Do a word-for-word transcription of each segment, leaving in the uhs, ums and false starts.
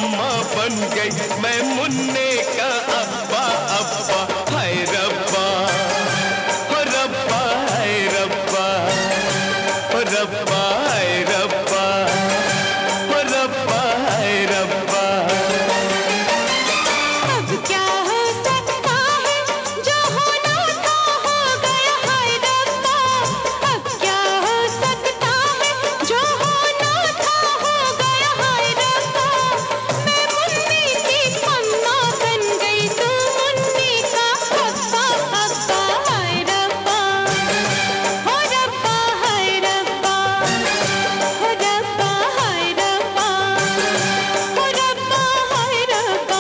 अम्मा बन गई, मैं मुन्ने का अब्बा अब्बा। हाय रब्बा हो रब्बा, हाय रब्बा हो रब्बा, हाय रब्बा हो रब्बा, हाय रब्बा। अब क्या हो सकता है जो होना था हो गया, हाय रब्बा। अब क्या हो सकता है जो होना था हो गया, हाय रब्बा। मैं मुन्नी की अम्मा बन गई, तू मुन्नी का अब्बा अब्बा। हाय रब्बा हो रब्बा, हाय रब्बा हो रब्बा, हाय रब्बा हो रब्बा, हाय रब्बा।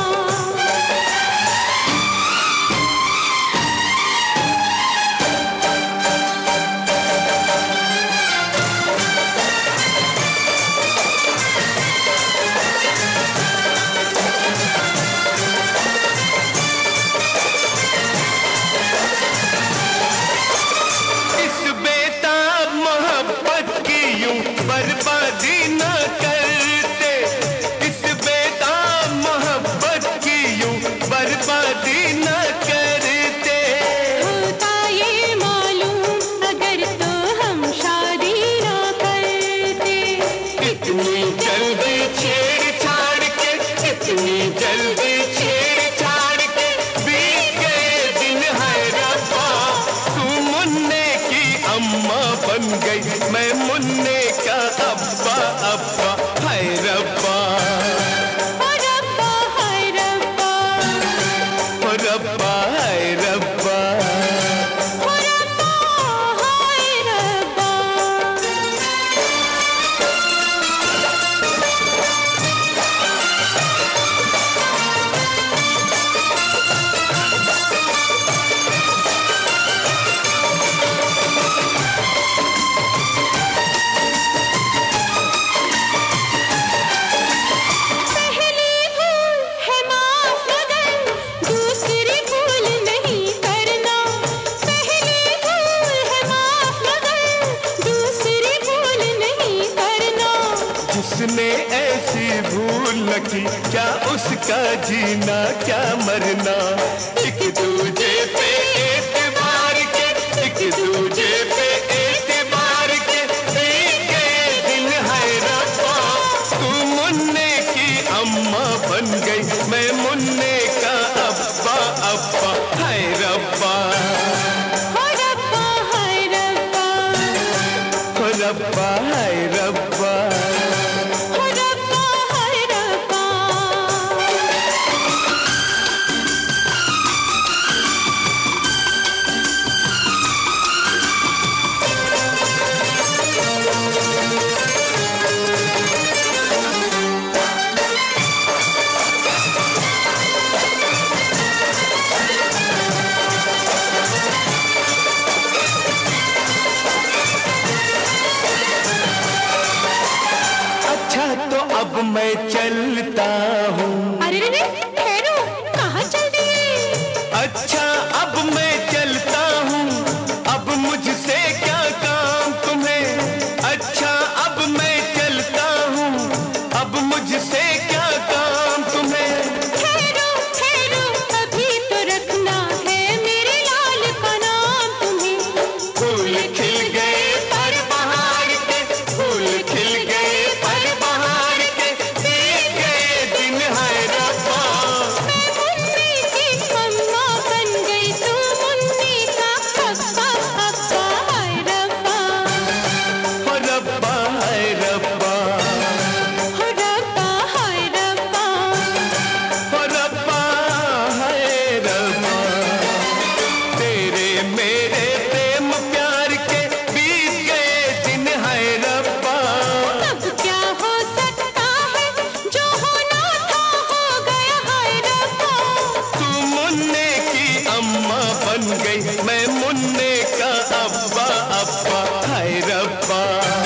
इस बेताब मोहब्बत की यूं बर्बादी न करते, इस बेताब मोहब्बत की यूं बर्बादी न करते। होता ये मालूम अगर तो हम शादी ना करते। इतनी जल्दी छेड़छाड़ के, इतनी जल्दी छेड़छाड़ के बीत गए दिन, हाय रब्बा। तू मुन्ने की अम्मा बन गई, मैं मुन्ने का अब्बा अब्बा। हाय रब्बा हो रब्बा, हाय रब्बा हो रब्बा, हाय रब्बा। हो रब्बा, हाय रब्बा। पहली भूल है माफ मगर दूसरी भूल नहीं करना। पहली भूल है माफ मगर दूसरी भूल नहीं करना। जिसने ऐसी भूल न की, क्या उसका जीना क्या मरना। एक दूजे पे एतबार के, एक दूजे पे एतबार के बीत गए दिन, हाय रब्बा। तू मुन्ने की अम्मा बन गई, मैं मुन्ने का अब्बा अब्बा। हाय रब्बा हो रब्बा, हाय रब्बा हो रब्बा, हाय रब्बा। हो रब्बा, हाय रब्बा। अच्छा तो अब मैं चलता हूँ। अरे रे रे, ठहरो, कहाँ चल दिए? अच्छा अब मैं चलता हूँ, अब मुझसे क्या काम तुम्हें। अच्छा अब मैं चलता हूँ, अब मुझसे क्या काम तुम्हें। ठहरो ठहरो, अभी तो रखना है मेरे लाल का नाम तुम्हें। फूल खिल गए पर बहार के, फूल खिल गए पर बहार के बीत गए दिन, हाय रब्बा। मैं मुन्नी की अम्मा बन गई, तू मुन्नी का अब्बा अब्बा। हाय रब्बा हो रब्बा, हाय रब्बा हो रब्बा, हाय रब्बा हो रब्बा, हाय रब्बा। तेरे मेरे प्रेम प्यार के बीत गए दिन, हाय रब्बा। अब क्या हो सकता है जो होना था हो गया, हाय रब्बा। तू मुन्ने की अम्मा बन गई, मैं मुन्ने का अब्बा अब्बा। हाय रब्बा